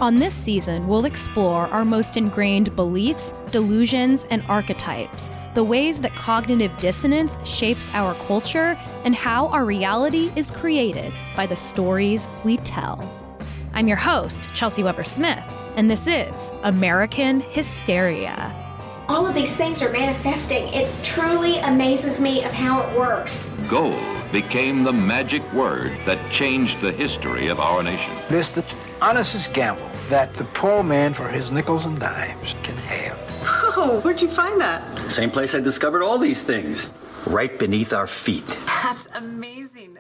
On this season, we'll explore our most ingrained beliefs, delusions, and archetypes, the ways that cognitive dissonance shapes our culture, and how our reality is created by the stories we tell. I'm your host, Chelsea Weber-Smith, and this is American Hysteria. All of these things are manifesting. It truly amazes me of how it works. Gold became the magic word that changed the history of our nation. It's the honestest gamble that the poor man for his nickels and dimes can have. Oh, where'd you find that? Same place I discovered all these things. Right beneath our feet. That's amazing.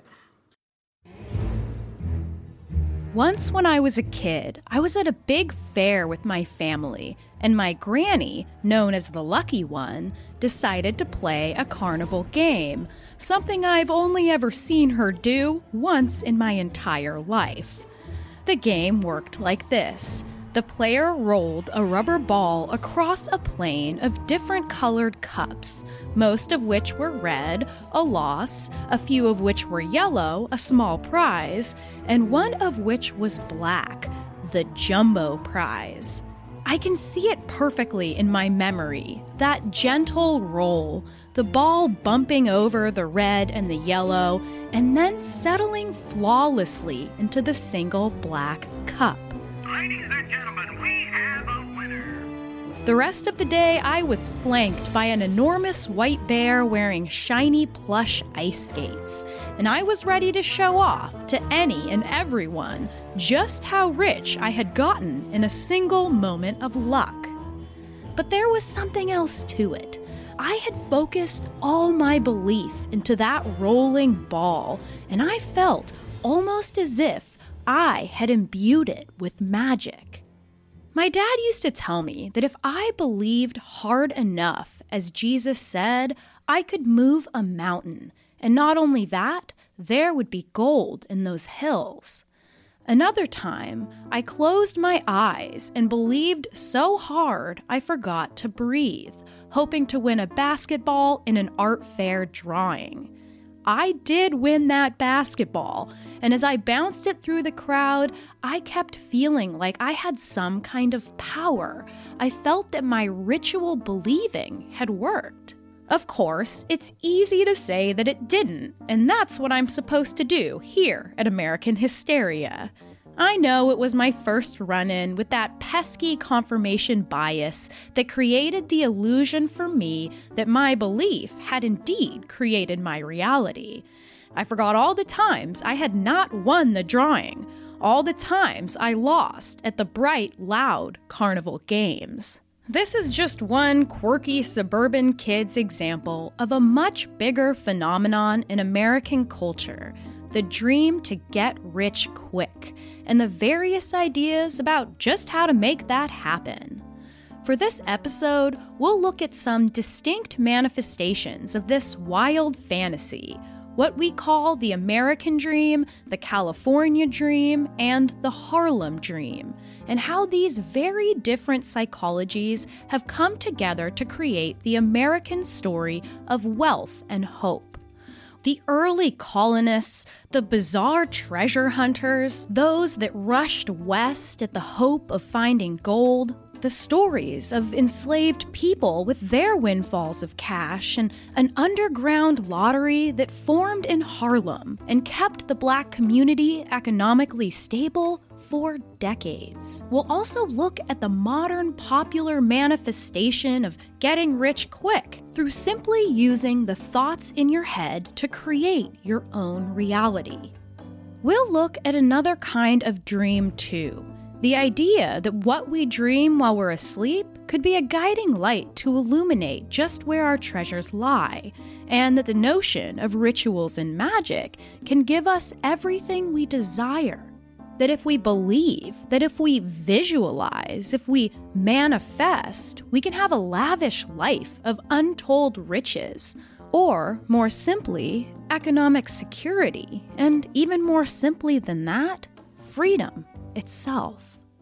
Once when I was a kid, I was at a big fair with my family, and my granny, known as the Lucky One, decided to play a carnival game, something I've only ever seen her do once in my entire life. The game worked like this. The player rolled a rubber ball across a plane of different colored cups, most of which were red, a loss, a few of which were yellow, a small prize, and one of which was black, the jumbo prize. I can see it perfectly in my memory, that gentle roll, the ball bumping over the red and the yellow, and then settling flawlessly into the single black cup. Ladies and gentlemen, we have a winner. The rest of the day, I was flanked by an enormous white bear wearing shiny plush ice skates, and I was ready to show off to any and everyone just how rich I had gotten in a single moment of luck. But there was something else to it. I had focused all my belief into that rolling ball, and I felt almost as if I had imbued it with magic. My dad used to tell me that if I believed hard enough, as Jesus said, I could move a mountain, and not only that, there would be gold in those hills. Another time, I closed my eyes and believed so hard I forgot to breathe, hoping to win a basketball in an art fair drawing. I did win that basketball, and as I bounced it through the crowd, I kept feeling like I had some kind of power. I felt that my ritual believing had worked. Of course, it's easy to say that it didn't, and that's what I'm supposed to do here at American Hysteria. I know it was my first run-in with that pesky confirmation bias that created the illusion for me that my belief had indeed created my reality. I forgot all the times I had not won the drawing, all the times I lost at the bright, loud carnival games. This is just one quirky suburban kid's example of a much bigger phenomenon in American culture, the dream to get rich quick, and the various ideas about just how to make that happen. For this episode, we'll look at some distinct manifestations of this wild fantasy, what we call the American dream, the California dream, and the Harlem dream, and how these very different psychologies have come together to create the American story of wealth and hope. The early colonists, the bizarre treasure hunters, those that rushed west at the hope of finding gold, the stories of enslaved people with their windfalls of cash, and an underground lottery that formed in Harlem and kept the Black community economically stable for decades. We'll also look at the modern popular manifestation of getting rich quick through simply using the thoughts in your head to create your own reality. We'll look at another kind of dream too. The idea that what we dream while we're asleep could be a guiding light to illuminate just where our treasures lie, and that the notion of rituals and magic can give us everything we desire. That if we believe, that if we visualize, if we manifest, we can have a lavish life of untold riches, or, more simply, economic security, and even more simply than that, freedom itself.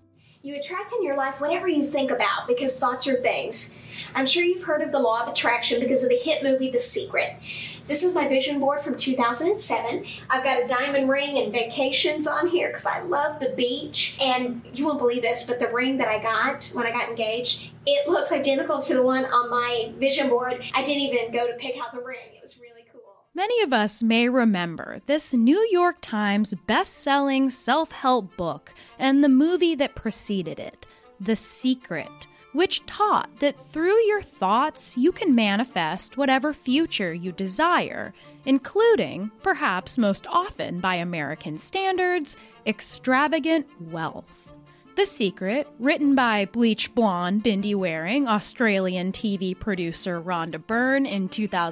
You attract in your life whatever you think about because thoughts are things. I'm sure you've heard of the law of attraction because of the hit movie The Secret. This is my vision board from 2007. I've got a diamond ring and vacations on here because I love the beach. And you won't believe this, but the ring that I got when I got engaged, it looks identical to the one on my vision board. I didn't even go to pick out the ring. It was really cool. Many of us may remember this New York Times best-selling self-help book and the movie that preceded it, The Secret, which taught that through your thoughts you can manifest whatever future you desire, including, perhaps most often by American standards, extravagant wealth. The Secret, written by bleach blonde, bindi-wearing Australian TV producer Rhonda Byrne in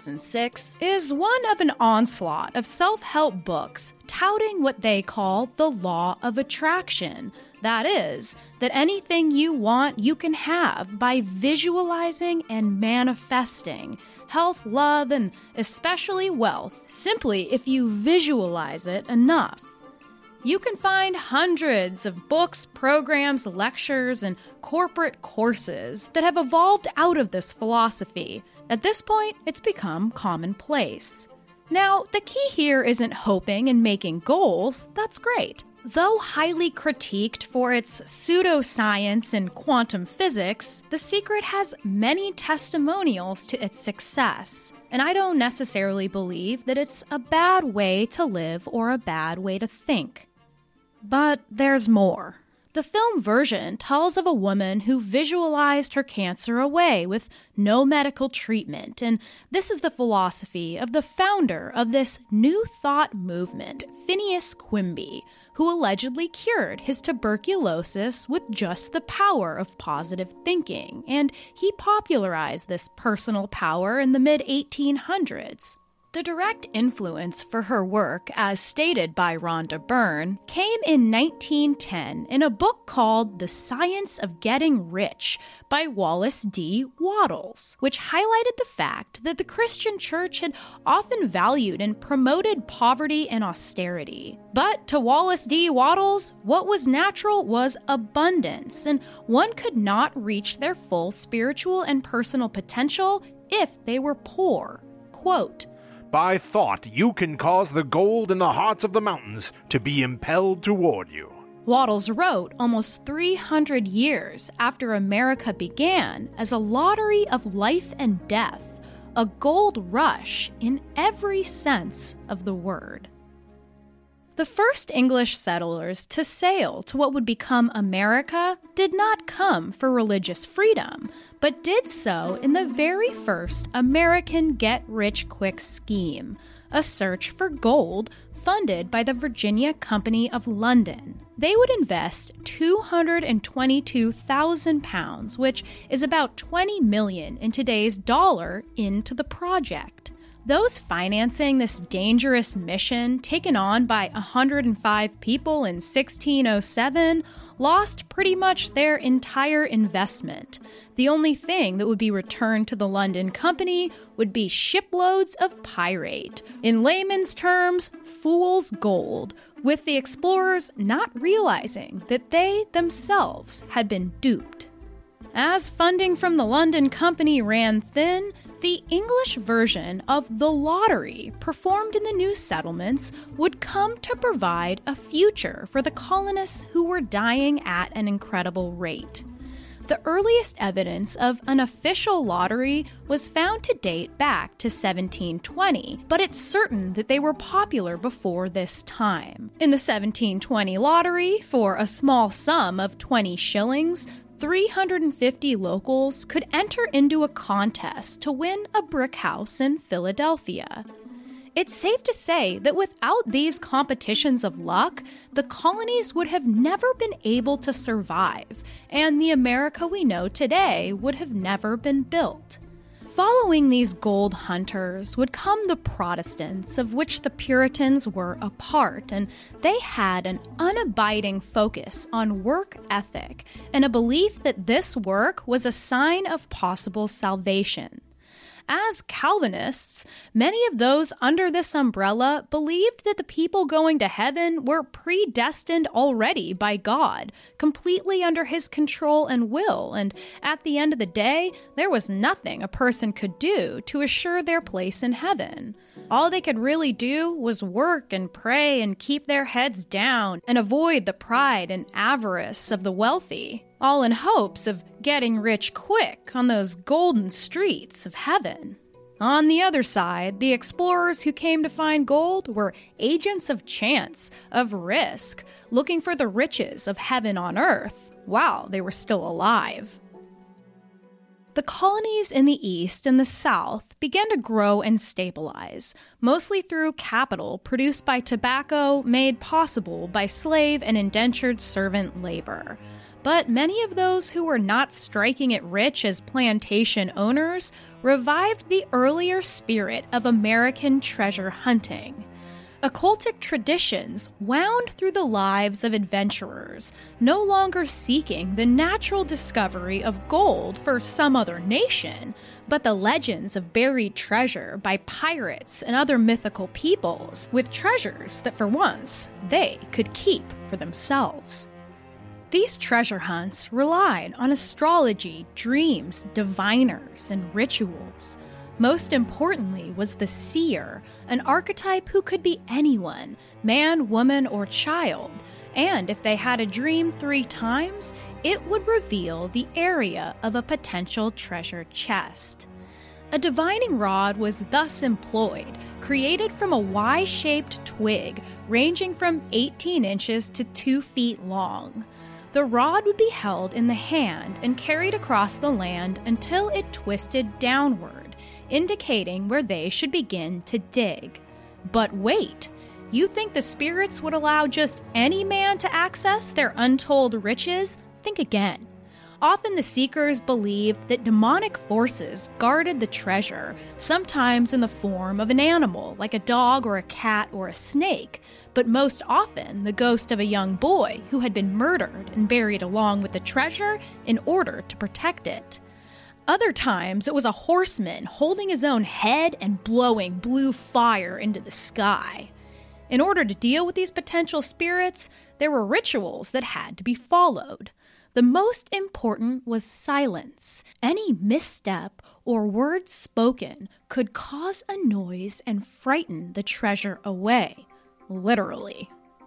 2006, is one of an onslaught of self-help books touting what they call the law of attraction. That is, that anything you want you can have by visualizing and manifesting health, love, and especially wealth, simply if you visualize it enough. You can find hundreds of books, programs, lectures, and corporate courses that have evolved out of this philosophy. At this point, it's become commonplace. Now, the key here isn't hoping and making goals. That's great. Though highly critiqued for its pseudoscience and quantum physics, The Secret has many testimonials to its success. And I don't necessarily believe that it's a bad way to live or a bad way to think. But there's more. The film version tells of a woman who visualized her cancer away with no medical treatment, and this is the philosophy of the founder of this New Thought movement, Phineas Quimby, who allegedly cured his tuberculosis with just the power of positive thinking, and he popularized this personal power in the mid-1800s. The direct influence for her work, as stated by Rhonda Byrne, came in 1910 in a book called The Science of Getting Rich by Wallace D. Wattles, which highlighted the fact that the Christian church had often valued and promoted poverty and austerity. But to Wallace D. Wattles, what was natural was abundance, and one could not reach their full spiritual and personal potential if they were poor. Quote, "By thought you can cause the gold in the hearts of the mountains to be impelled toward you." Wattles wrote almost 300 years after America began as a lottery of life and death, a gold rush in every sense of the word. The first English settlers to sail to what would become America did not come for religious freedom, but did so in the very first American get-rich-quick scheme, a search for gold funded by the Virginia Company of London. They would invest £222,000, which is about $20 million in today's dollar, into the project. Those financing this dangerous mission, taken on by 105 people in 1607, lost pretty much their entire investment. The only thing that would be returned to the London Company would be shiploads of pyrite, in layman's terms, fool's gold, with the explorers not realizing that they themselves had been duped. As funding from the London Company ran thin, the English version of the lottery performed in the new settlements would come to provide a future for the colonists who were dying at an incredible rate. The earliest evidence of an official lottery was found to date back to 1720, but it's certain that they were popular before this time. In the 1720 lottery, for a small sum of 20 shillings, 350 locals could enter into a contest to win a brick house in Philadelphia. It's safe to say that without these competitions of luck, the colonies would have never been able to survive, and the America we know today would have never been built. Following these gold hunters would come the Protestants, of which the Puritans were a part, and they had an unabiding focus on work ethic and a belief that this work was a sign of possible salvation. As Calvinists, many of those under this umbrella believed that the people going to heaven were predestined already by God, completely under his control and will, and at the end of the day, there was nothing a person could do to assure their place in heaven. All they could really do was work and pray and keep their heads down and avoid the pride and avarice of the wealthy, all in hopes of getting rich quick on those golden streets of heaven. On the other side, the explorers who came to find gold were agents of chance, of risk, looking for the riches of heaven on earth while they were still alive. The colonies in the East and the South began to grow and stabilize, mostly through capital produced by tobacco made possible by slave and indentured servant labor. But many of those who were not striking it rich as plantation owners revived the earlier spirit of American treasure hunting. Occultic traditions wound through the lives of adventurers, no longer seeking the natural discovery of gold for some other nation, but the legends of buried treasure by pirates and other mythical peoples, with treasures that for once they could keep for themselves. These treasure hunts relied on astrology, dreams, diviners, and rituals. Most importantly was the seer, an archetype who could be anyone, man, woman, or child, and if they had a dream 3 times, it would reveal the area of a potential treasure chest. A divining rod was thus employed, created from a Y-shaped twig ranging from 18 inches to 2 feet long. The rod would be held in the hand and carried across the land until it twisted downward, indicating where they should begin to dig. But wait, you think the spirits would allow just any man to access their untold riches? Think again. Often the seekers believed that demonic forces guarded the treasure, sometimes in the form of an animal, like a dog or a cat or a snake, but most often the ghost of a young boy who had been murdered and buried along with the treasure in order to protect it. Other times, it was a horseman holding his own head and blowing blue fire into the sky. In order to deal with these potential spirits, there were rituals that had to be followed. The most important was silence. Any misstep or words spoken could cause a noise and frighten the treasure away, literally.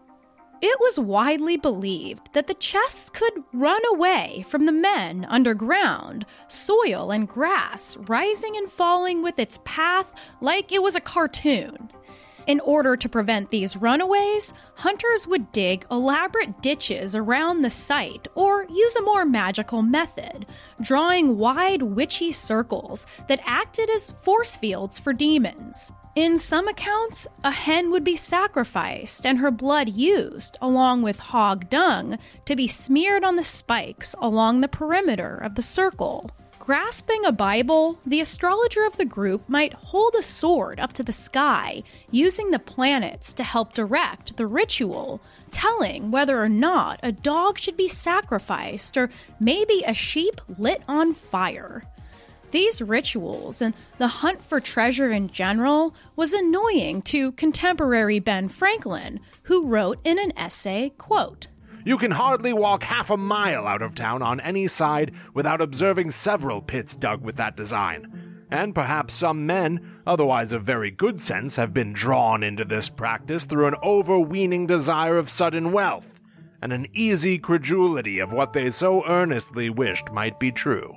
It was widely believed that the chests could run away from the men underground, soil and grass rising and falling with its path like it was a cartoon. In order to prevent these runaways, hunters would dig elaborate ditches around the site or use a more magical method, drawing wide witchy circles that acted as force fields for demons. In some accounts, a hen would be sacrificed and her blood used, along with hog dung, to be smeared on the spikes along the perimeter of the circle. Grasping a Bible, the astrologer of the group might hold a sword up to the sky, using the planets to help direct the ritual, telling whether or not a dog should be sacrificed or maybe a sheep lit on fire. These rituals and the hunt for treasure in general was annoying to contemporary Ben Franklin, who wrote in an essay, quote, "You can hardly walk half a mile out of town on any side without observing several pits dug with that design. And perhaps some men, otherwise of very good sense, have been drawn into this practice through an overweening desire of sudden wealth, and an easy credulity of what they so earnestly wished might be true."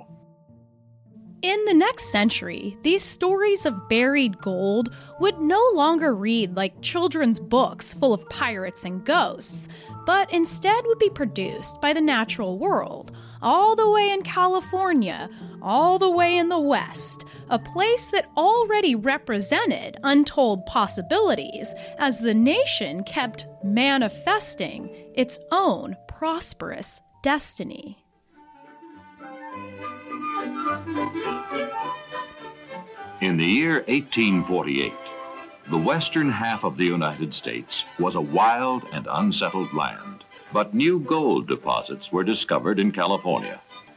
In the next century, these stories of buried gold would no longer read like children's books full of pirates and ghosts, but instead would be produced by the natural world, all the way in California, all the way in the West, a place that already represented untold possibilities as the nation kept manifesting its own prosperous destiny. In the year 1848, the western half of the United States was a wild and unsettled land, but new gold deposits were discovered in California.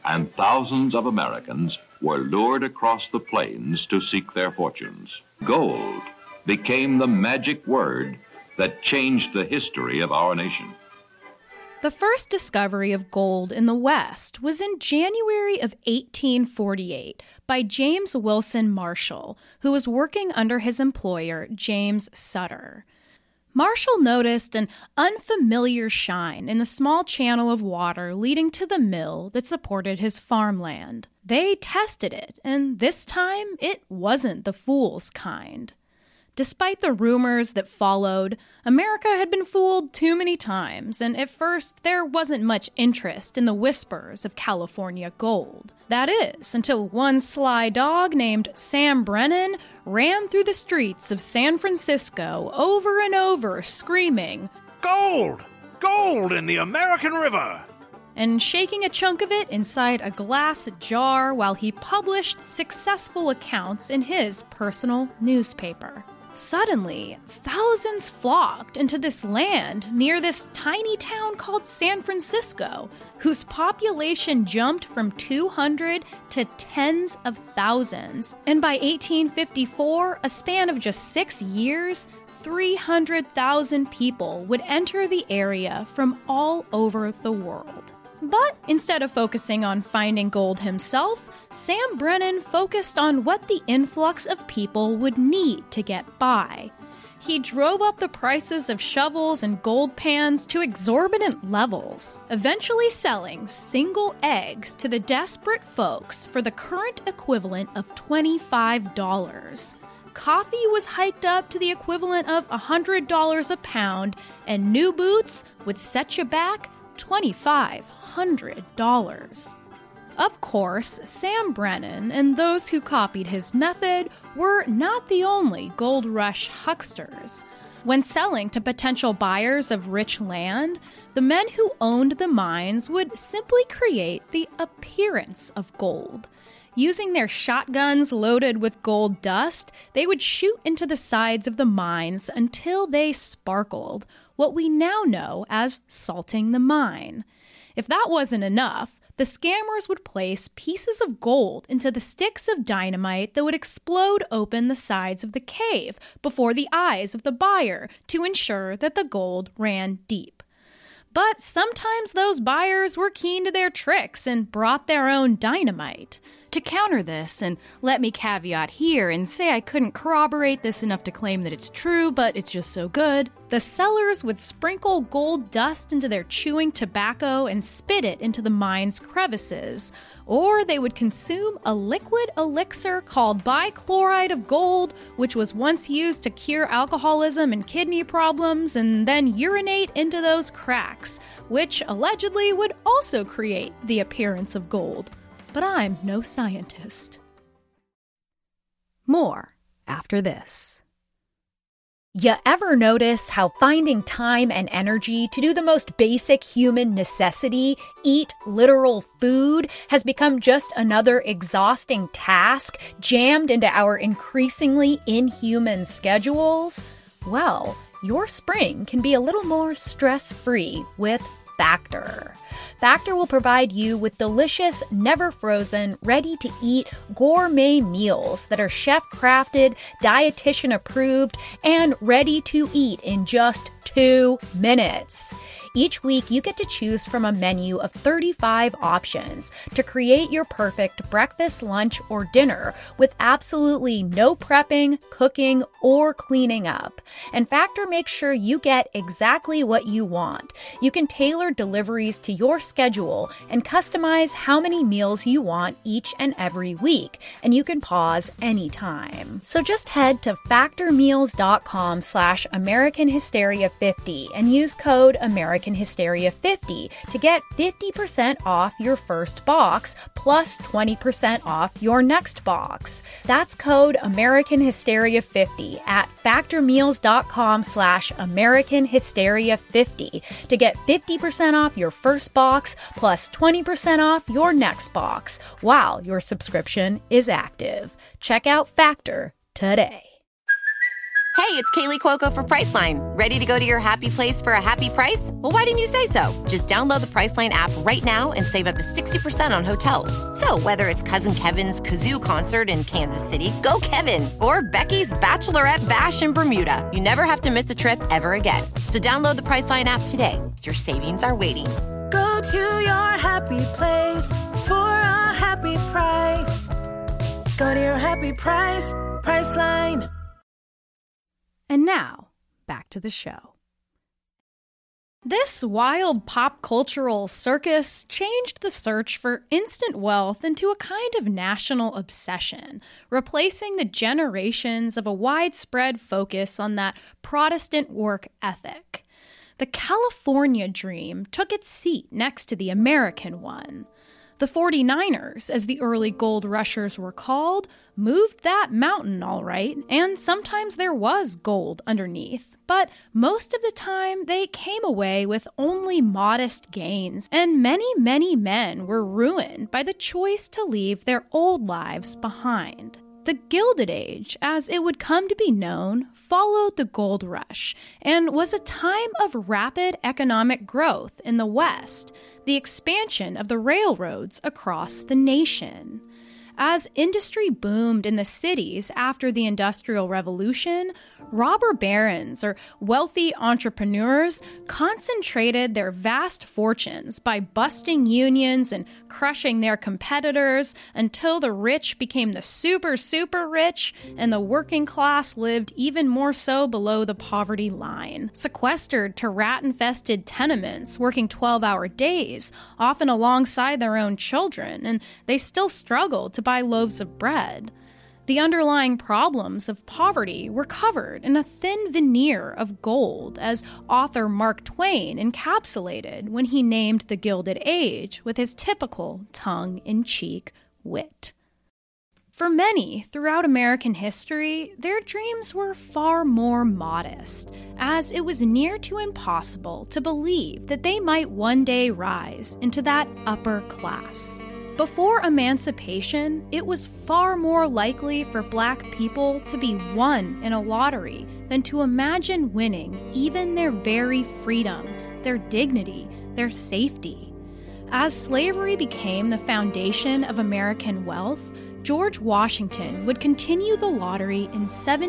and thousands of Americans were lured across the plains to seek their fortunes. Gold became the magic word that changed the history of our nation. The first discovery of gold in the West was in January of 1848 by James Wilson Marshall, who was working under his employer, James Sutter. Marshall noticed an unfamiliar shine in the small channel of water leading to the mill that supported his farmland. They tested it, and this time it wasn't the fool's kind. Despite the rumors that followed, America had been fooled too many times, and at first there wasn't much interest in the whispers of California gold. That is, until one sly dog named Sam Brennan ran through the streets of San Francisco over and over, screaming, "Gold! Gold in the American River!" and shaking a chunk of it inside a glass jar while he published successful accounts in his personal newspaper. Suddenly, thousands flocked into this land near this tiny town called San Francisco, whose population jumped from 200 to tens of thousands. And by 1854, a span of just 6 years, 300,000 people would enter the area from all over the world. But instead of focusing on finding gold himself, Sam Brennan focused on what the influx of people would need to get by. He drove up the prices of shovels and gold pans to exorbitant levels, eventually selling single eggs to the desperate folks for the current equivalent of $25. Coffee was hiked up to the equivalent of $100 a pound, and new boots would set you back $2,500. Of course, Sam Brennan and those who copied his method were not the only gold rush hucksters. When selling to potential buyers of rich land, the men who owned the mines would simply create the appearance of gold. Using their shotguns loaded with gold dust, they would shoot into the sides of the mines until they sparkled, what we now know as salting the mine. If that wasn't enough, the scammers would place pieces of gold into the sticks of dynamite that would explode open the sides of the cave before the eyes of the buyer to ensure that the gold ran deep. But sometimes those buyers were keen to their tricks and brought their own dynamite. To counter this, and let me caveat here and say I couldn't corroborate this enough to claim that it's true, but it's just so good, the sellers would sprinkle gold dust into their chewing tobacco and spit it into the mine's crevices, or they would consume a liquid elixir called bichloride of gold, which was once used to cure alcoholism and kidney problems, and then urinate into those cracks, which allegedly would also create the appearance of gold. But I'm no scientist. More after this. You ever notice how finding time and energy to do the most basic human necessity, eat literal food, has become just another exhausting task jammed into our increasingly inhuman schedules? Well, your spring can be a little more stress-free with Factor. Factor will provide you with delicious, never-frozen, ready-to-eat gourmet meals that are chef-crafted, dietitian-approved, and ready to eat in just 2 minutes. Each week, you get to choose from a menu of 35 options to create your perfect breakfast, lunch, or dinner with absolutely no prepping, cooking, or cleaning up. And Factor makes sure you get exactly what you want. You can tailor deliveries to your schedule and customize how many meals you want each and every week, and you can pause anytime. So just head to factormeals.com/AmericanHysteria50 and use code AmericanHysteria50 to get 50% off your first box plus 20% off your next box. That's code AmericanHysteria50 at factormeals.com/AmericanHysteria50 to get 50% off your first box plus 20% off your next box while your subscription is active. Check out Factor today. Hey, it's Kaylee Cuoco for Priceline. Ready to go to your happy place for a happy price? Well, why didn't you say so? Just download the Priceline app right now and save up to 60% on hotels. So whether it's Cousin Kevin's Kazoo Concert in Kansas City, go Kevin, or Becky's Bachelorette Bash in Bermuda, you never have to miss a trip ever again. So download the Priceline app today. Your savings are waiting. Go to your happy place for a happy price. Go to your happy price, Priceline. And now, back to the show. This wild pop cultural circus changed the search for instant wealth into a kind of national obsession, replacing the generations of a widespread focus on that Protestant work ethic. The California dream took its seat next to the American one. The 49ers, as the early gold rushers were called, moved that mountain all right, and sometimes there was gold underneath, but most of the time they came away with only modest gains, and many, many men were ruined by the choice to leave their old lives behind. The Gilded Age, as it would come to be known, followed the gold rush and was a time of rapid economic growth in the West, the expansion of the railroads across the nation. As industry boomed in the cities after the Industrial Revolution, robber barons, or wealthy entrepreneurs, concentrated their vast fortunes by busting unions and crushing their competitors until the rich became the super, super rich and the working class lived even more so below the poverty line, sequestered to rat-infested tenements, working 12-hour days, often alongside their own children, and they still struggled to buy loaves of bread. The underlying problems of poverty were covered in a thin veneer of gold, as author Mark Twain encapsulated when he named the Gilded Age with his typical tongue-in-cheek wit. For many throughout American history, their dreams were far more modest, as it was near to impossible to believe that they might one day rise into that upper class. Before emancipation, it was far more likely for Black people to be won in a lottery than to imagine winning even their very freedom, their dignity, their safety. As slavery became the foundation of American wealth, George Washington would continue the lottery in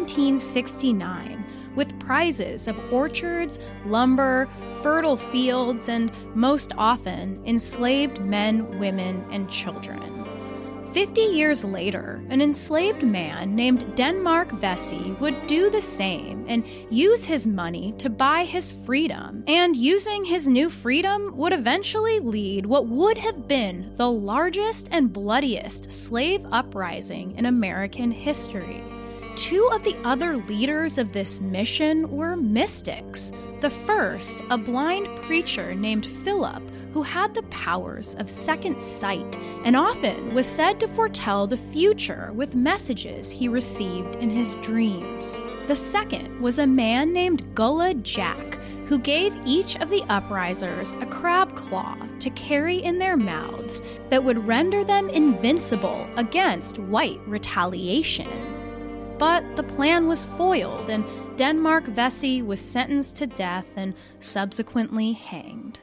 1769 with prizes of orchards, lumber, fertile fields, and, most often, enslaved men, women, and children. 50 years later, an enslaved man named Denmark Vesey would do the same and use his money to buy his freedom, and using his new freedom would eventually lead what would have been the largest and bloodiest slave uprising in American history. Two of the other leaders of this mission were mystics. The first, a blind preacher named Philip, who had the powers of second sight and often was said to foretell the future with messages he received in his dreams. The second was a man named Gullah Jack, who gave each of the uprisers a crab claw to carry in their mouths that would render them invincible against white retaliation. But the plan was foiled, and Denmark Vesey was sentenced to death and subsequently hanged.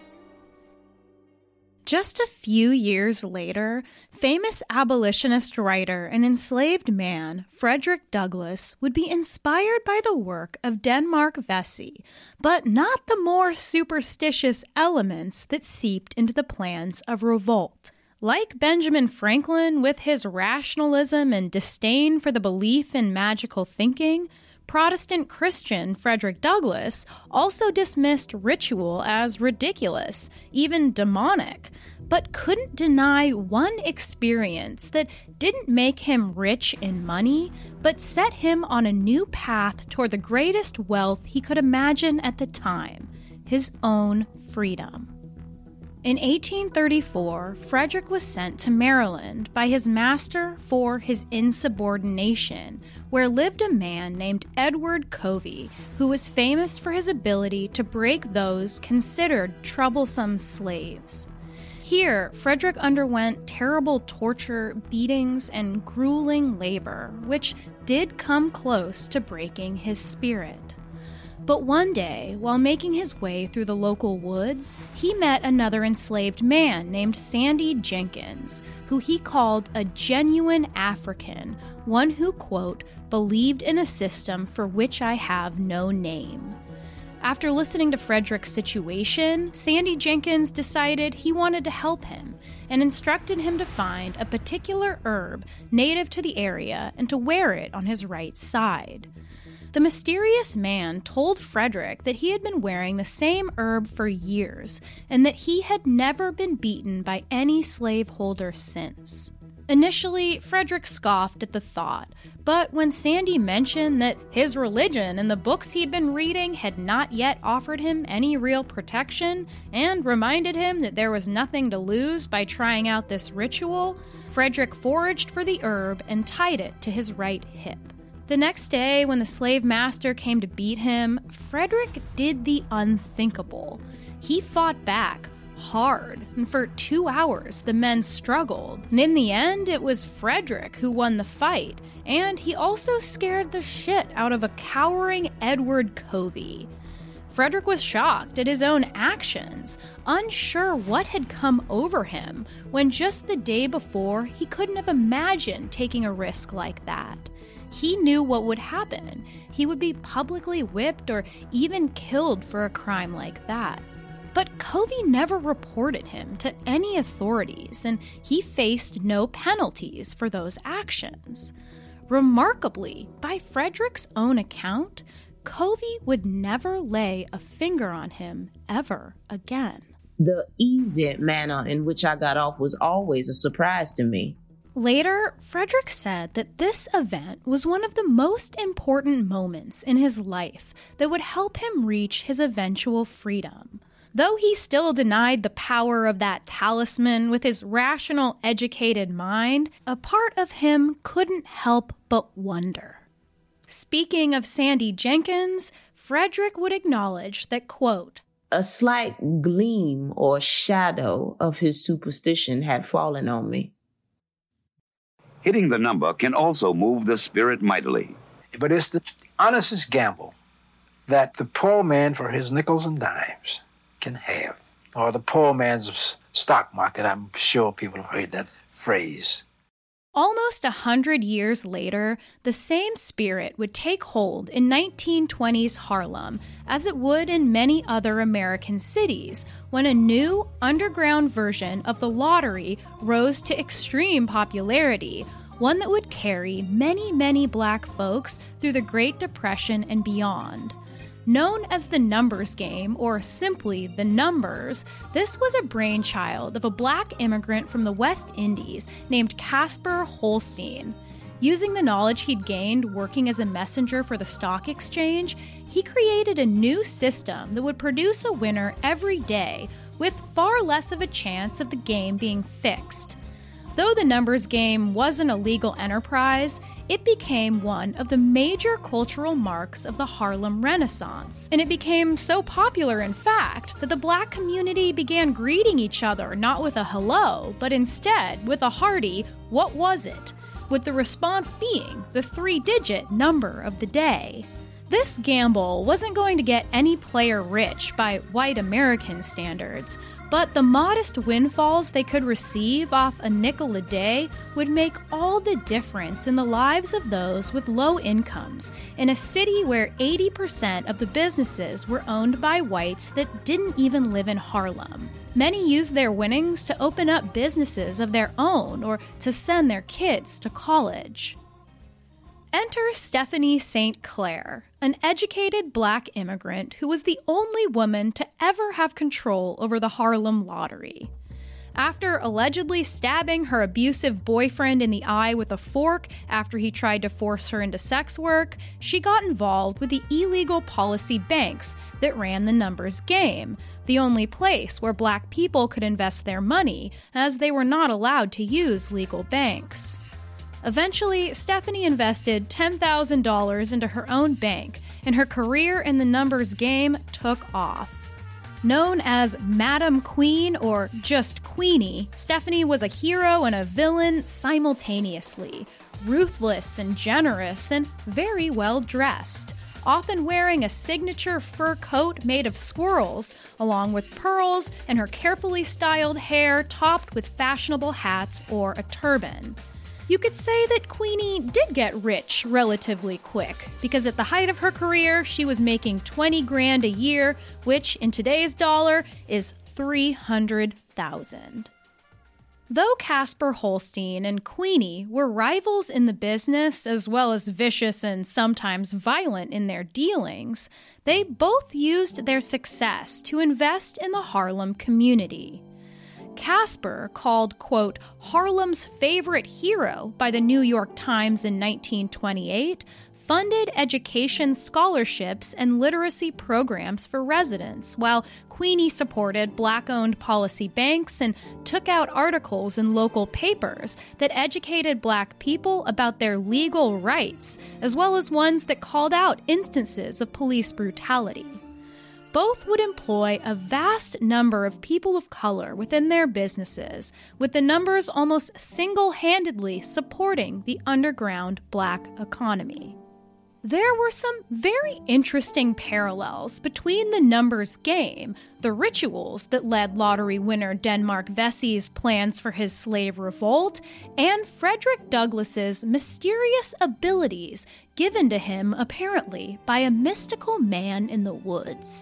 Just a few years later, famous abolitionist writer and enslaved man Frederick Douglass would be inspired by the work of Denmark Vesey, but not the more superstitious elements that seeped into the plans of revolt. Like Benjamin Franklin, with his rationalism and disdain for the belief in magical thinking, Protestant Christian Frederick Douglass also dismissed ritual as ridiculous, even demonic, but couldn't deny one experience that didn't make him rich in money, but set him on a new path toward the greatest wealth he could imagine at the time, his own freedom. In 1834, Frederick was sent to Maryland by his master for his insubordination, where lived a man named Edward Covey, who was famous for his ability to break those considered troublesome slaves. Here, Frederick underwent terrible torture, beatings, and grueling labor, which did come close to breaking his spirit. But one day, while making his way through the local woods, he met another enslaved man named Sandy Jenkins, who he called a genuine African, one who, quote, believed in a system for which I have no name. After listening to Frederick's situation, Sandy Jenkins decided he wanted to help him and instructed him to find a particular herb native to the area and to wear it on his right side. The mysterious man told Frederick that he had been wearing the same herb for years and that he had never been beaten by any slaveholder since. Initially, Frederick scoffed at the thought, but when Sandy mentioned that his religion and the books he'd been reading had not yet offered him any real protection and reminded him that there was nothing to lose by trying out this ritual, Frederick foraged for the herb and tied it to his right hip. The next day, when the slave master came to beat him, Frederick did the unthinkable. He fought back hard, and for 2 hours the men struggled. And in the end, it was Frederick who won the fight, and he also scared the shit out of a cowering Edward Covey. Frederick was shocked at his own actions, unsure what had come over him, when just the day before he couldn't have imagined taking a risk like that. He knew what would happen. He would be publicly whipped or even killed for a crime like that. But Covey never reported him to any authorities, and he faced no penalties for those actions. Remarkably, by Frederick's own account, Covey would never lay a finger on him ever again. The easy manner in which I got off was always a surprise to me. Later, Frederick said that this event was one of the most important moments in his life that would help him reach his eventual freedom. Though he still denied the power of that talisman with his rational, educated mind, a part of him couldn't help but wonder. Speaking of Sandy Jenkins, Frederick would acknowledge that, quote, a slight gleam or shadow of his superstition had fallen on me. Hitting the number can also move the spirit mightily. But it's the honestest gamble that the poor man for his nickels and dimes can have. Or the poor man's stock market. I'm sure people have heard that phrase. Almost 100 years later, the same spirit would take hold in 1920s Harlem, as it would in many other American cities, when a new, underground version of the lottery rose to extreme popularity, one that would carry many, many black folks through the Great Depression and beyond. Known as the Numbers Game, or simply the Numbers, this was a brainchild of a black immigrant from the West Indies named Casper Holstein. Using the knowledge he'd gained working as a messenger for the stock exchange, he created a new system that would produce a winner every day, with far less of a chance of the game being fixed. Though the Numbers Game wasn't a legal enterprise, it became one of the major cultural marks of the Harlem Renaissance, and it became so popular, in fact, that the black community began greeting each other not with a hello, but instead with a hearty, "What was it?" with the response being the 3-digit number of the day. This gamble wasn't going to get any player rich by white American standards, but the modest windfalls they could receive off a nickel a day would make all the difference in the lives of those with low incomes in a city where 80% of the businesses were owned by whites that didn't even live in Harlem. Many used their winnings to open up businesses of their own or to send their kids to college. Enter Stephanie St. Clair, an educated black immigrant who was the only woman to ever have control over the Harlem lottery. After allegedly stabbing her abusive boyfriend in the eye with a fork after he tried to force her into sex work, she got involved with the illegal policy banks that ran the Numbers Game, the only place where black people could invest their money, as they were not allowed to use legal banks. Eventually, Stephanie invested $10,000 into her own bank, and her career in the Numbers Game took off. Known as Madam Queen or just Queenie, Stephanie was a hero and a villain simultaneously, ruthless and generous and very well dressed, often wearing a signature fur coat made of squirrels, along with pearls and her carefully styled hair topped with fashionable hats or a turban. You could say that Queenie did get rich relatively quick, because at the height of her career, she was making $20,000 a year, which in today's dollar is $300,000. Though Casper Holstein and Queenie were rivals in the business, as well as vicious and sometimes violent in their dealings, they both used their success to invest in the Harlem community. Casper, called, quote, Harlem's favorite hero by the New York Times in 1928, funded education scholarships and literacy programs for residents, while Queenie supported Black-owned policy banks and took out articles in local papers that educated Black people about their legal rights, as well as ones that called out instances of police brutality. Both would employ a vast number of people of color within their businesses, with the numbers almost single-handedly supporting the underground Black economy. There were some very interesting parallels between the numbers game, the rituals that led lottery winner Denmark Vesey's plans for his slave revolt, and Frederick Douglass's mysterious abilities given to him, apparently, by a mystical man in the woods.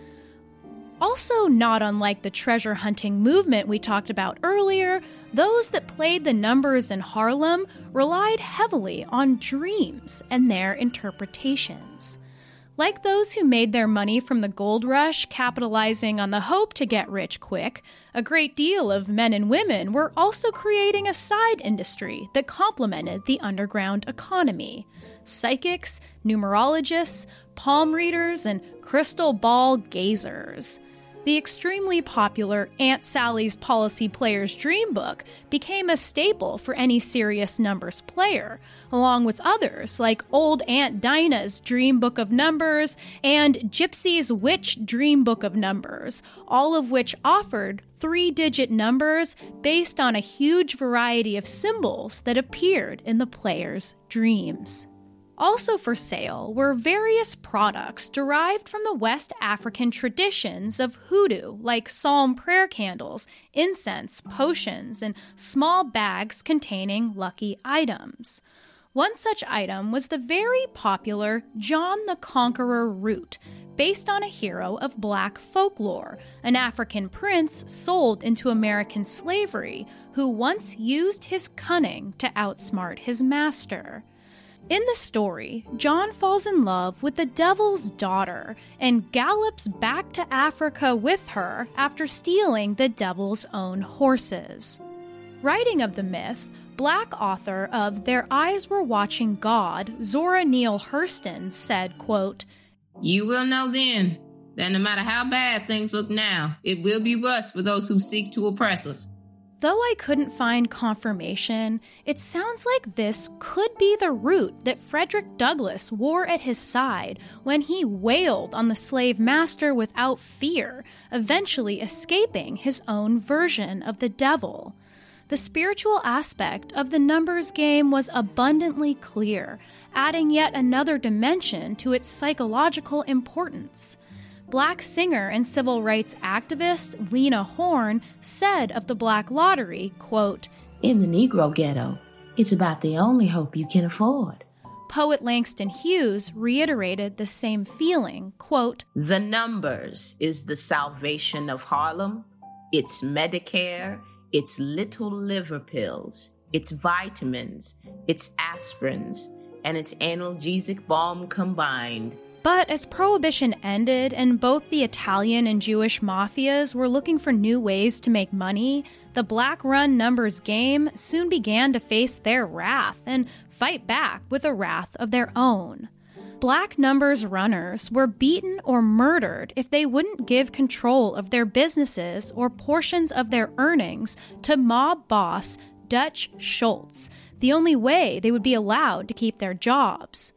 Also, not unlike the treasure hunting movement we talked about earlier, those that played the numbers in Harlem relied heavily on dreams and their interpretations. Like those who made their money from the gold rush, capitalizing on the hope to get rich quick, a great deal of men and women were also creating a side industry that complemented the underground economy. Psychics, numerologists, palm readers, and crystal ball gazers. The extremely popular Aunt Sally's Policy Player's Dream Book became a staple for any serious numbers player, along with others like Old Aunt Dinah's Dream Book of Numbers and Gypsy's Witch Dream Book of Numbers, all of which offered 3-digit numbers based on a huge variety of symbols that appeared in the player's dreams. Also for sale were various products derived from the West African traditions of hoodoo, like psalm prayer candles, incense, potions, and small bags containing lucky items. One such item was the very popular John the Conqueror root, based on a hero of Black folklore, an African prince sold into American slavery who once used his cunning to outsmart his master. In the story, John falls in love with the devil's daughter and gallops back to Africa with her after stealing the devil's own horses. Writing of the myth, Black author of Their Eyes Were Watching God, Zora Neale Hurston, said, quote, "You will know then that no matter how bad things look now, it will be worse for those who seek to oppress us." Though I couldn't find confirmation, it sounds like this could be the root that Frederick Douglass wore at his side when he wailed on the slave master without fear, eventually escaping his own version of the devil. The spiritual aspect of the numbers game was abundantly clear, adding yet another dimension to its psychological importance. Black singer and civil rights activist Lena Horne said of the Black Lottery, quote, "In the Negro ghetto, it's about the only hope you can afford." Poet Langston Hughes reiterated the same feeling, quote, "The numbers is the salvation of Harlem. It's Medicare, it's little liver pills, it's vitamins, it's aspirins, and it's analgesic balm combined." But as Prohibition ended and both the Italian and Jewish mafias were looking for new ways to make money, the Black-run numbers game soon began to face their wrath and fight back with a wrath of their own. Black numbers runners were beaten or murdered if they wouldn't give control of their businesses or portions of their earnings to mob boss Dutch Schultz, the only way they would be allowed to keep their jobs.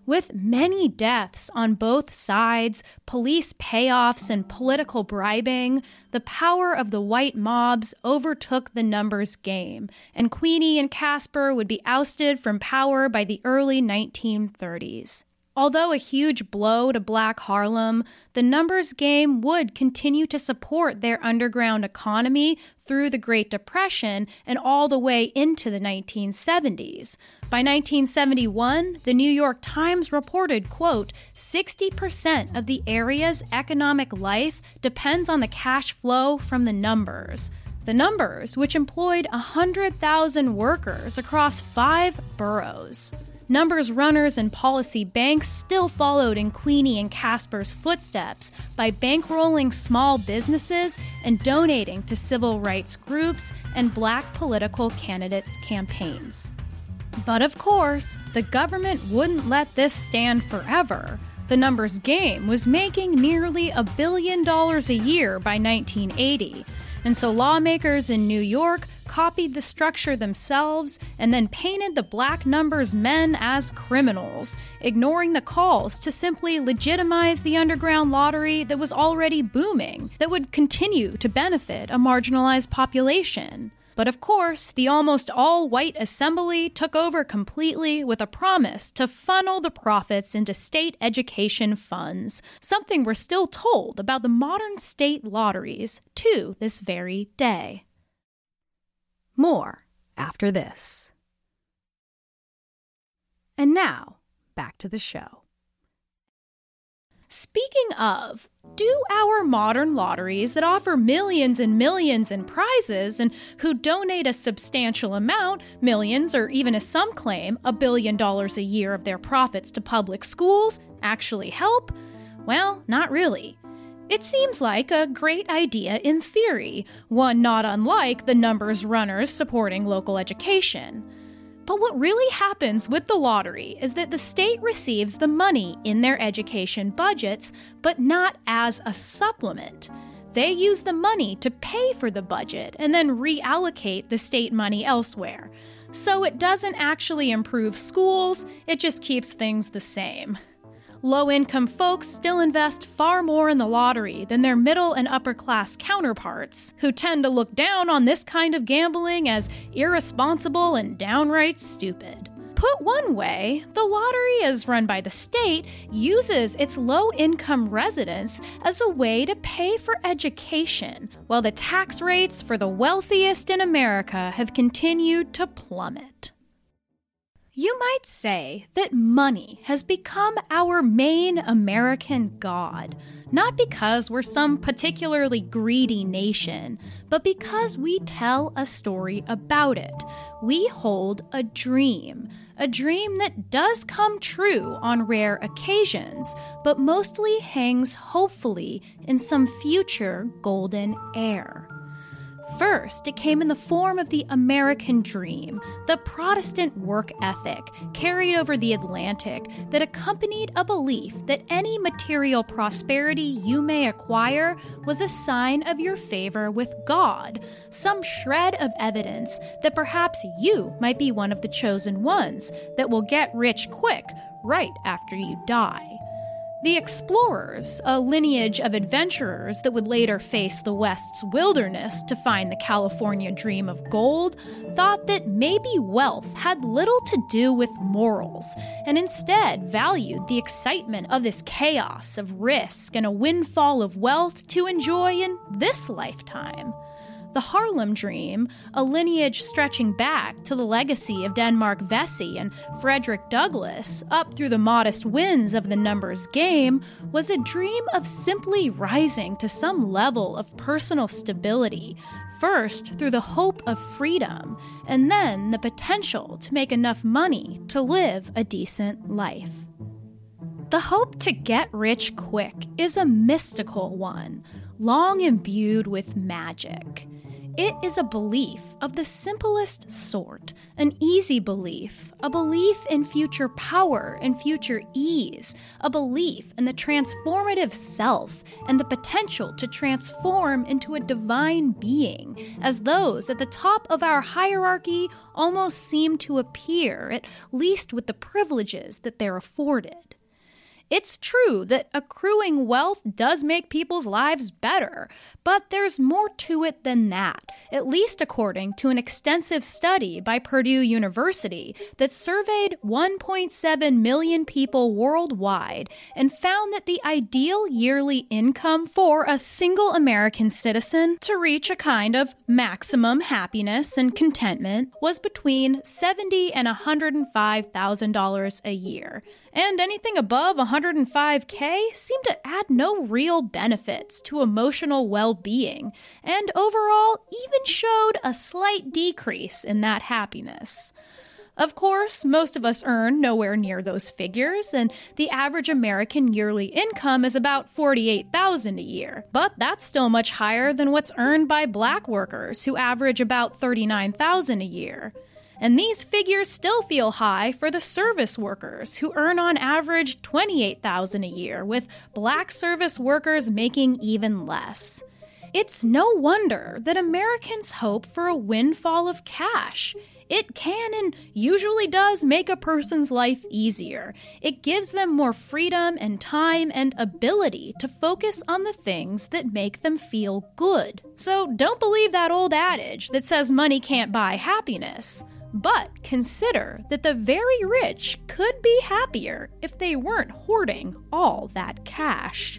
With many deaths on both sides, police payoffs, and political bribing, the power of the white mobs overtook the numbers game, and Queenie and Casper would be ousted from power by the early 1930s. Although a huge blow to Black Harlem, the numbers game would continue to support their underground economy through the Great Depression and all the way into the 1970s. By 1971, the New York Times reported, quote, 60% of the area's economic life depends on the cash flow from the numbers. The numbers, which employed 100,000 workers across 5 boroughs. Numbers runners and policy banks still followed in Queenie and Casper's footsteps by bankrolling small businesses and donating to civil rights groups and Black political candidates' campaigns. But of course, the government wouldn't let this stand forever. The numbers game was making nearly $1 billion a year by 1980. And so lawmakers in New York copied the structure themselves and then painted the Black numbers men as criminals, ignoring the calls to simply legitimize the underground lottery that was already booming, that would continue to benefit a marginalized population. But of course, the almost all-white assembly took over completely with a promise to funnel the profits into state education funds, something we're still told about the modern state lotteries to this very day. More after this. And now, back to the show. Speaking of, do our modern lotteries that offer millions and millions in prizes and who donate a substantial amount, millions or even as some claim, $1 billion a year of their profits to public schools, actually help? Well, not really. It seems like a great idea in theory, one not unlike the numbers runners supporting local education. But what really happens with the lottery is that the state receives the money in their education budgets, but not as a supplement. They use the money to pay for the budget and then reallocate the state money elsewhere. So it doesn't actually improve schools, it just keeps things the same. Low-income folks still invest far more in the lottery than their middle and upper-class counterparts, who tend to look down on this kind of gambling as irresponsible and downright stupid. Put one way, the lottery, as run by the state, uses its low-income residents as a way to pay for education, while the tax rates for the wealthiest in America have continued to plummet. You might say that money has become our main American god, not because we're some particularly greedy nation, but because we tell a story about it. We hold a dream that does come true on rare occasions, but mostly hangs hopefully in some future golden era. First, it came in the form of the American dream, the Protestant work ethic carried over the Atlantic that accompanied a belief that any material prosperity you may acquire was a sign of your favor with God, some shred of evidence that perhaps you might be one of the chosen ones that will get rich quick right after you die. The explorers, a lineage of adventurers that would later face the West's wilderness to find the California dream of gold, thought that maybe wealth had little to do with morals, and instead valued the excitement of this chaos of risk and a windfall of wealth to enjoy in this lifetime. The Harlem Dream, a lineage stretching back to the legacy of Denmark Vesey and Frederick Douglass, up through the modest wins of the numbers game, was a dream of simply rising to some level of personal stability, first through the hope of freedom, and then the potential to make enough money to live a decent life. The hope to get rich quick is a mystical one, long imbued with magic. It is a belief of the simplest sort, an easy belief, a belief in future power and future ease, a belief in the transformative self and the potential to transform into a divine being, as those at the top of our hierarchy almost seem to appear, at least with the privileges that they're afforded. It's true that accruing wealth does make people's lives better, but there's more to it than that, at least according to an extensive study by Purdue University that surveyed 1.7 million people worldwide and found that the ideal yearly income for a single American citizen to reach a kind of maximum happiness and contentment was between $70,000 and $105,000 a year. And anything above $105K seemed to add no real benefits to emotional well-being, and overall even showed a slight decrease in that happiness. Of course, most of us earn nowhere near those figures, and the average American yearly income is about $48,000 a year. But that's still much higher than what's earned by black workers, who average about $39,000 a year. And these figures still feel high for the service workers, who earn on average $28,000 a year, with black service workers making even less. It's no wonder that Americans hope for a windfall of cash. It can and usually does make a person's life easier. It gives them more freedom and time and ability to focus on the things that make them feel good. So don't believe that old adage that says money can't buy happiness. But consider that the very rich could be happier if they weren't hoarding all that cash.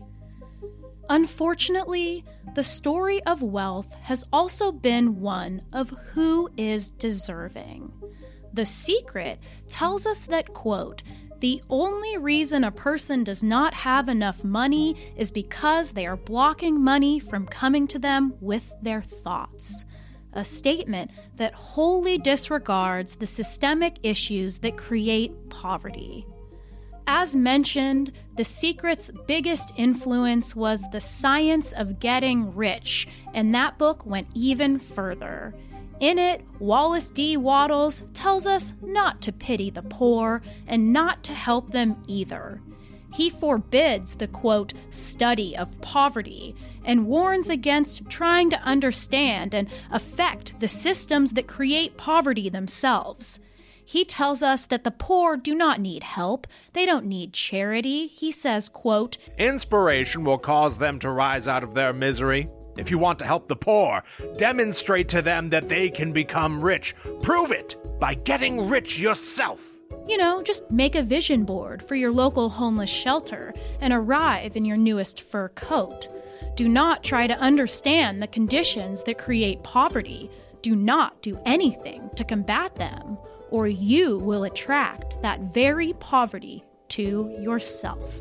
Unfortunately, the story of wealth has also been one of who is deserving. The Secret tells us that, quote, "The only reason a person does not have enough money is because they are blocking money from coming to them with their thoughts." A statement that wholly disregards the systemic issues that create poverty. As mentioned, The Secret's biggest influence was The Science of Getting Rich, and that book went even further. In it, Wallace D. Wattles tells us not to pity the poor and not to help them either. He forbids the, quote, "study of poverty," and warns against trying to understand and affect the systems that create poverty themselves. He tells us that the poor do not need help. They don't need charity. He says, quote, "Inspiration will cause them to rise out of their misery. If you want to help the poor, demonstrate to them that they can become rich. Prove it by getting rich yourself." You know, just make a vision board for your local homeless shelter and arrive in your newest fur coat. Do not try to understand the conditions that create poverty. Do not do anything to combat them, or you will attract that very poverty to yourself.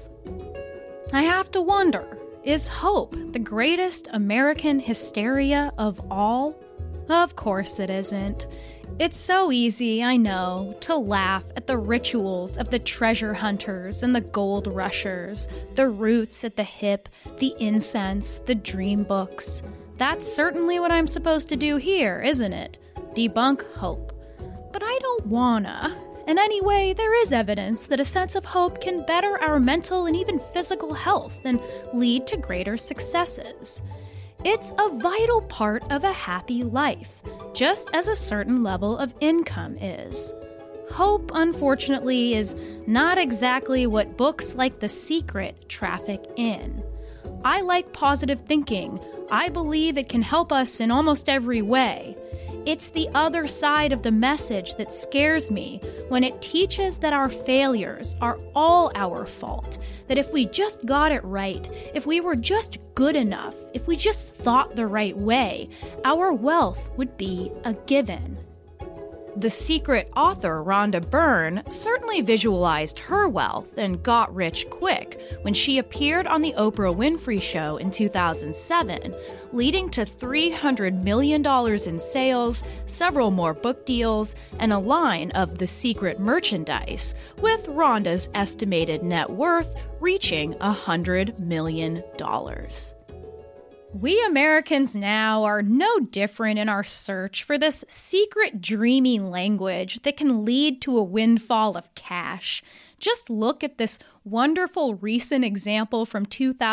I have to wonder, is hope the greatest American hysteria of all? Of course it isn't. It's so easy, I know, to laugh at the rituals of the treasure hunters and the gold rushers, the roots at the hip, the incense, the dream books. That's certainly what I'm supposed to do here, isn't it? Debunk hope. But I don't wanna. And anyway, there is evidence that a sense of hope can better our mental and even physical health and lead to greater successes. It's a vital part of a happy life, just as a certain level of income is. Hope, unfortunately, is not exactly what books like The Secret traffic in. I like positive thinking. I believe it can help us in almost every way. It's the other side of the message that scares me when it teaches that our failures are all our fault, that if we just got it right, if we were just good enough, if we just thought the right way, our wealth would be a given. The Secret author Rhonda Byrne certainly visualized her wealth and got rich quick when she appeared on the Oprah Winfrey Show in 2007, leading to $300 million in sales, several more book deals, and a line of The Secret merchandise, with Rhonda's estimated net worth reaching $100 million. We Americans now are no different in our search for this secret, dreamy language that can lead to a windfall of cash. Just look at this wonderful recent example from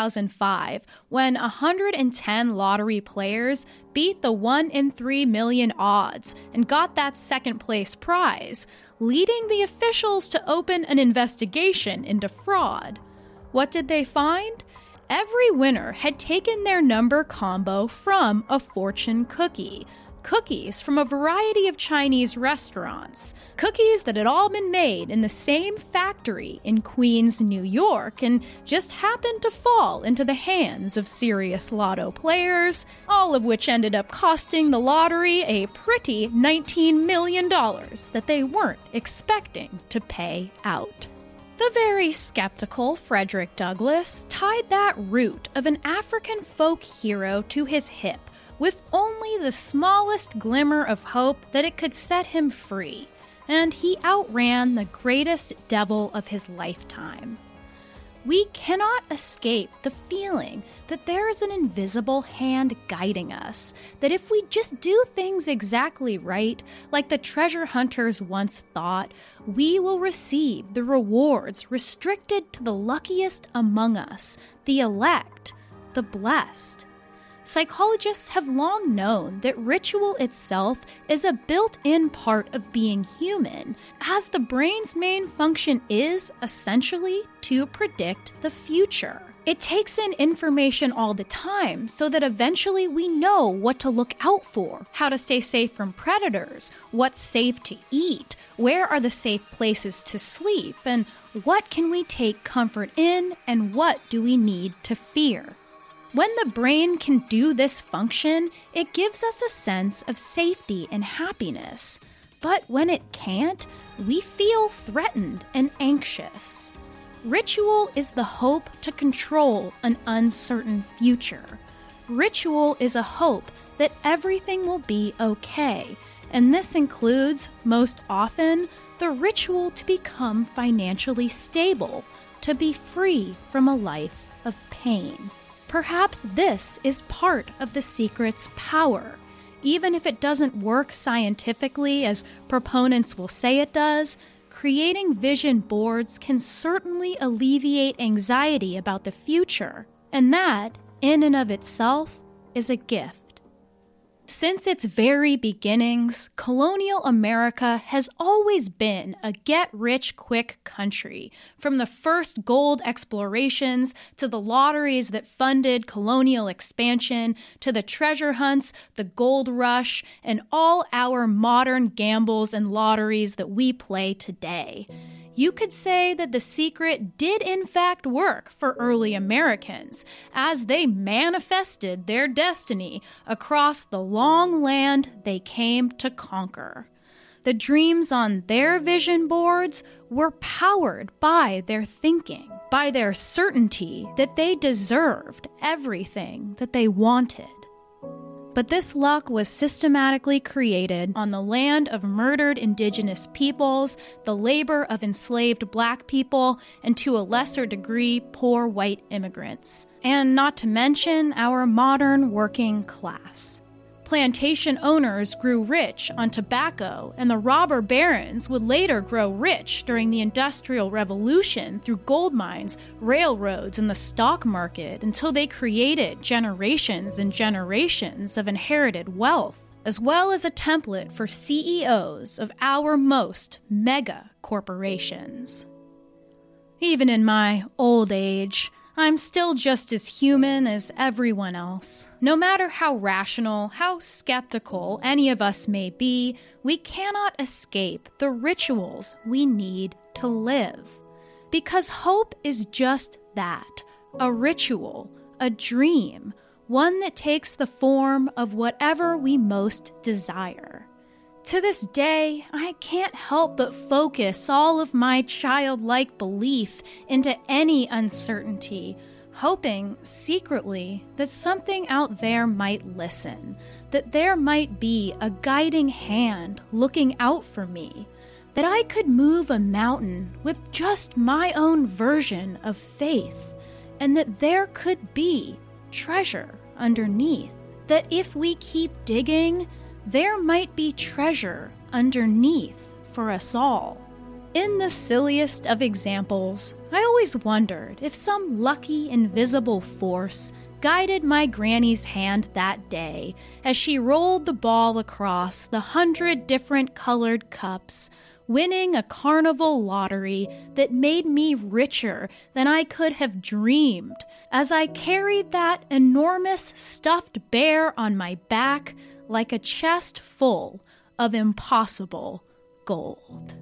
2005 when 110 lottery players beat the 1 in 3 million odds and got that second place prize, leading the officials to open an investigation into fraud. What did they find? Every winner had taken their number combo from a fortune cookie. Cookies from a variety of Chinese restaurants. Cookies that had all been made in the same factory in Queens, New York, and just happened to fall into the hands of serious lotto players, all of which ended up costing the lottery a pretty $19 million that they weren't expecting to pay out. The very skeptical Frederick Douglass tied that root of an African folk hero to his hip, with only the smallest glimmer of hope that it could set him free, and he outran the greatest devil of his lifetime. We cannot escape the feeling that there is an invisible hand guiding us, that if we just do things exactly right, like the treasure hunters once thought, we will receive the rewards restricted to the luckiest among us, the elect, the blessed. Psychologists have long known that ritual itself is a built-in part of being human, as the brain's main function is, essentially, to predict the future. It takes in information all the time so that eventually we know what to look out for, how to stay safe from predators, what's safe to eat, where are the safe places to sleep, and what can we take comfort in and what do we need to fear. When the brain can do this function, it gives us a sense of safety and happiness. But when it can't, we feel threatened and anxious. Ritual is the hope to control an uncertain future. Ritual is a hope that everything will be okay, and this includes, most often, the ritual to become financially stable, to be free from a life of pain. Perhaps this is part of the secret's power. Even if it doesn't work scientifically as proponents will say it does, creating vision boards can certainly alleviate anxiety about the future, and that, in and of itself, is a gift. Since its very beginnings, colonial America has always been a get-rich-quick country, from the first gold explorations to the lotteries that funded colonial expansion to the treasure hunts, the gold rush, and all our modern gambles and lotteries that we play today. You could say that the secret did in fact work for early Americans, as they manifested their destiny across the long land they came to conquer. The dreams on their vision boards were powered by their thinking, by their certainty that they deserved everything that they wanted. But this luck was systematically created on the land of murdered indigenous peoples, the labor of enslaved black people, and to a lesser degree, poor white immigrants. And not to mention our modern working class. Plantation owners grew rich on tobacco, and the robber barons would later grow rich during the Industrial Revolution through gold mines, railroads, and the stock market until they created generations and generations of inherited wealth, as well as a template for CEOs of our most mega corporations. Even in my old age, I'm still just as human as everyone else. No matter how rational, how skeptical any of us may be, we cannot escape the rituals we need to live. Because hope is just that, a ritual, a dream, one that takes the form of whatever we most desire. To this day, I can't help but focus all of my childlike belief into any uncertainty, hoping secretly that something out there might listen, that there might be a guiding hand looking out for me, that I could move a mountain with just my own version of faith, and that there could be treasure underneath. That if we keep digging, there might be treasure underneath for us all. In the silliest of examples, I always wondered if some lucky invisible force guided my granny's hand that day as she rolled the ball across the 100 different colored cups, winning a carnival lottery that made me richer than I could have dreamed as I carried that enormous stuffed bear on my back like a chest full of impossible gold.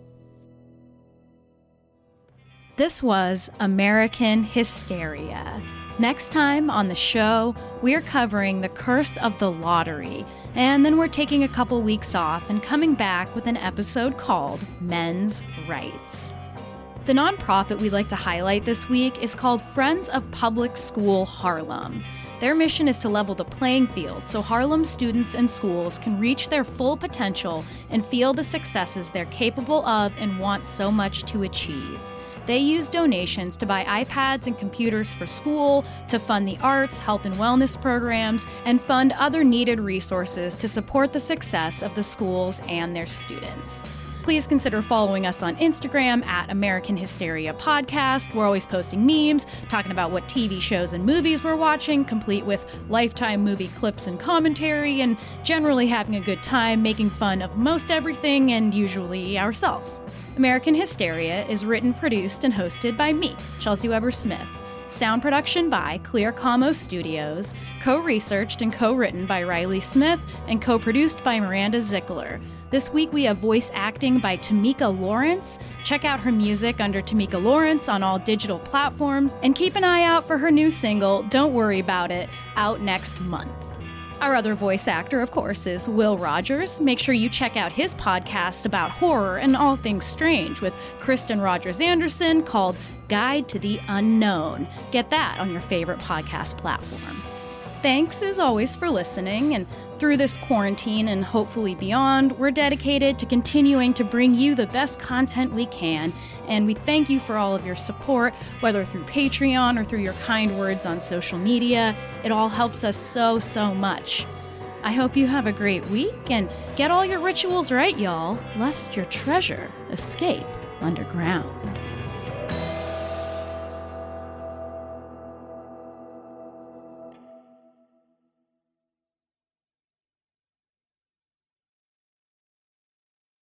This was American Hysteria. Next time on the show, we're covering The Curse of the Lottery, and then we're taking a couple weeks off and coming back with an episode called Men's Rights. The nonprofit we'd like to highlight this week is called Friends of Public School Harlem. Their mission is to level the playing field so Harlem students and schools can reach their full potential and feel the successes they're capable of and want so much to achieve. They use donations to buy iPads and computers for school, to fund the arts, health and wellness programs, and fund other needed resources to support the success of the schools and their students. Please consider following us on Instagram at American Hysteria Podcast. We're always posting memes, talking about what TV shows and movies we're watching, complete with Lifetime movie clips and commentary, and generally having a good time making fun of most everything and usually ourselves. American Hysteria is written, produced, and hosted by me, Chelsea Weber-Smith. Sound production by Clear Como Studios, co-researched and co-written by Riley Smith, and co-produced by Miranda Zickler. This week we have voice acting by Tamika Lawrence. Check out her music under Tamika Lawrence on all digital platforms, and keep an eye out for her new single, Don't Worry About It, out next month. Our other voice actor, of course, is Will Rogers. Make sure you check out his podcast about horror and all things strange with Kristen Rogers Anderson called Guide to the Unknown. Get that on your favorite podcast platform. Thanks, as always, for listening, and through this quarantine and hopefully beyond, we're dedicated to continuing to bring you the best content we can, and we thank you for all of your support, whether through Patreon or through your kind words on social media. It all helps us so, so much. I hope you have a great week, and get all your rituals right, y'all, lest your treasure escape underground.